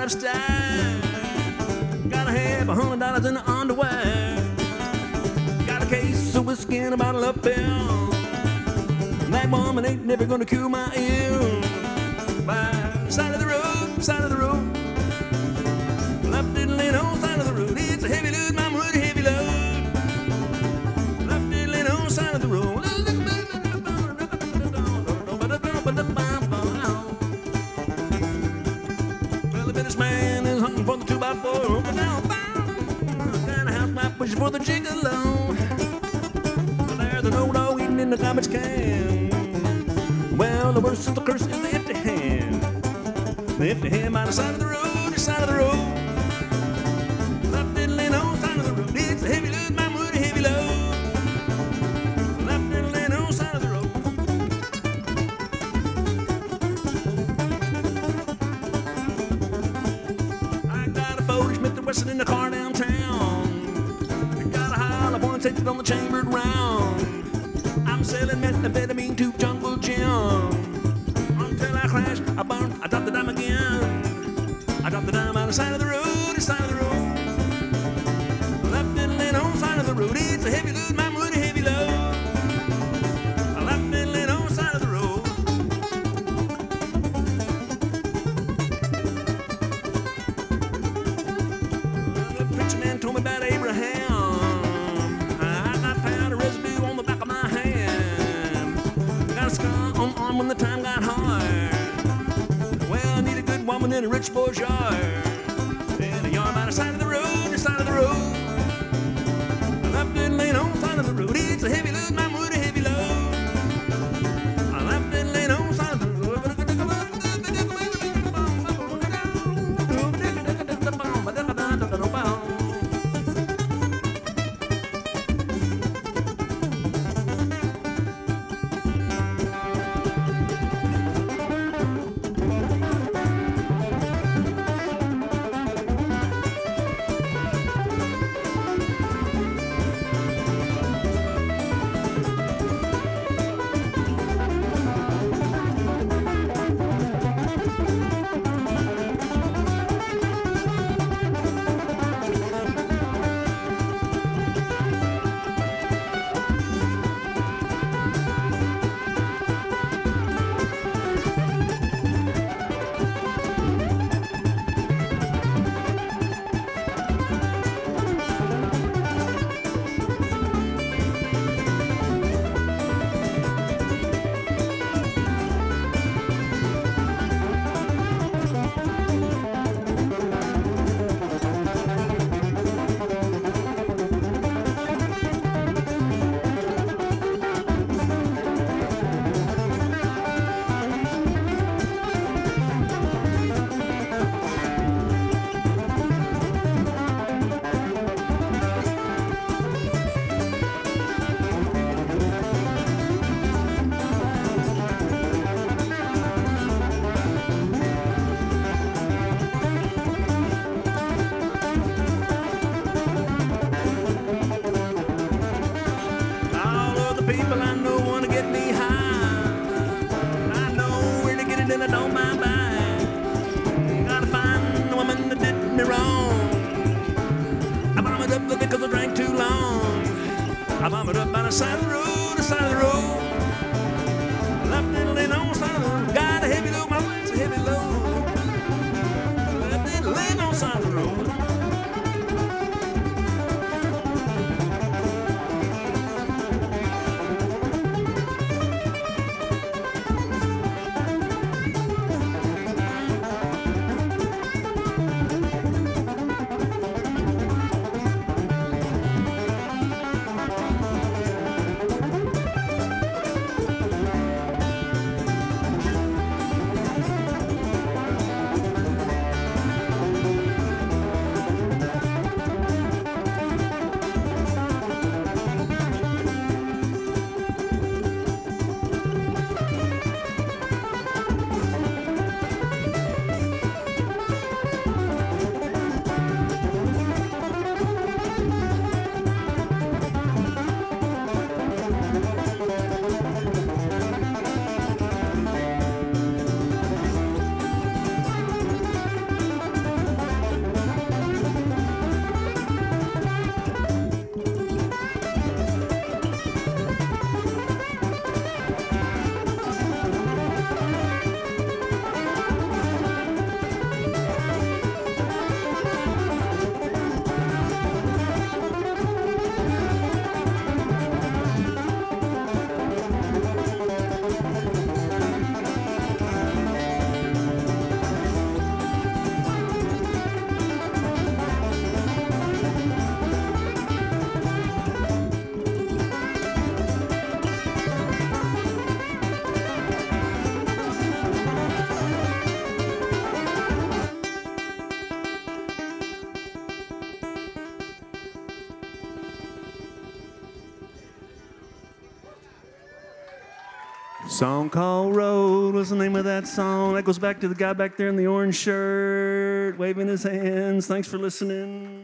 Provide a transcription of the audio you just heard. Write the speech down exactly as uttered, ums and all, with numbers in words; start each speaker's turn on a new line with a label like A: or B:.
A: lifestyle. Gotta have a hundred dollars in the underwear. Got a case of whiskey and a bottle of pill. That woman ain't never gonna cure my ill. By the side of the road, side of the road. Left diddle ain't on side of the road. It's a heavy load, mama, a heavy load. Left diddle ain't on side of the road. Well, the business man is hunting for the two by four. Got a house map pushing for the gigolo. There's an old dog eating in the garbage can. Well, the worst of the curse is the empty hand. The empty hand by the side of the road, the side of the road. Left diddle ain't on side of the road. It's a heavy load, my wood, a heavy load. Left diddle ain't on side of the road. I got a Foley Smith and Wesson in the car downtown. I got a Highland poinsettia on the chambered round. I'm selling methamphetamine to Jungle Jim. Until I crash, I burn, I drop the dime again. I drop the dime on the side of the road, the side of the road. Left diddle ain't on side of the road. It's a heavy load, my wood, a heavy load. Left diddle ain't on side of the road. The preacher man told me about Abraham. I got powder residue on the back of my hand. Got a scar on the arm when the time got hard. Well, I need a good woman in a rich boy's yard. And a yard by the side of the road, the side of the road. Left diddle ain't on side of the road. It's a heavy load, my wood, a heavy load. Left diddle ain't on side of the road. People I know want to get me high. I know where to get it and I don't mind buying. Gotta find the woman that did me wrong. I vomited up because I drank too long. I vomited up by the side of the road, the side of the road. Left diddle ain't on the side of the road. Got a heavy load, my wife's a heavy load. Left diddle ain't on the side of the road. Song called Road. What's the name of that song? That goes back to the guy back there in the orange shirt, waving his hands. Thanks for listening.